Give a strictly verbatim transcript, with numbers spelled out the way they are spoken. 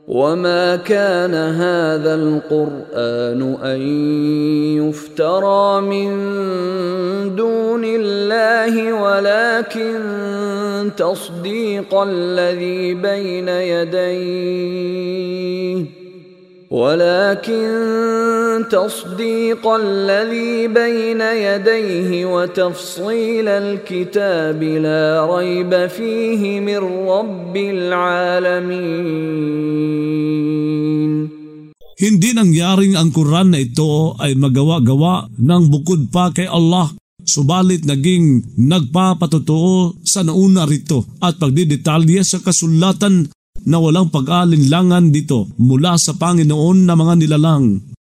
وما كان هذا القرآن أن يفترى من دون الله ولكن تصديق الذي بين يديه ولكن تصديق الذي بين يديه وتفصيل الكتاب لا ريب فيه من رب العالمين. Hindi nangyaring ang Quran na ito ay magawa-gawa ng bukod pa kay Allah, subalit naging nagpapatotoo sa nauna rito at pagdidetalye sa kasulatan na walang pag-alinlangan dito mula sa Panginoon na mga nilalang.